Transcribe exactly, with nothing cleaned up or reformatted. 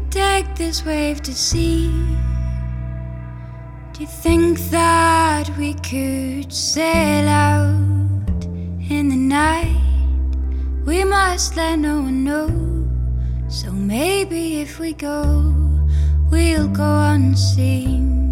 take this wave to sea? Do you think that we could sail out in the night? We must let no one know. So maybe if we go, we'll go unseen.